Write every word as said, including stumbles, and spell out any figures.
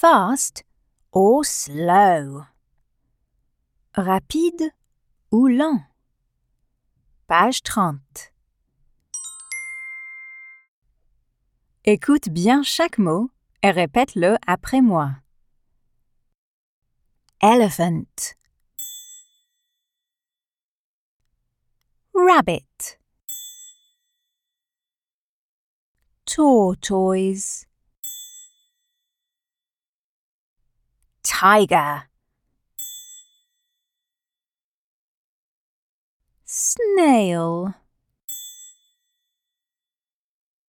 Fast or slow. Rapide ou lent. Page trente. Écoute bien chaque mot et répète-le après moi. Elephant. Rabbit. Tortoise. Tiger. Snail.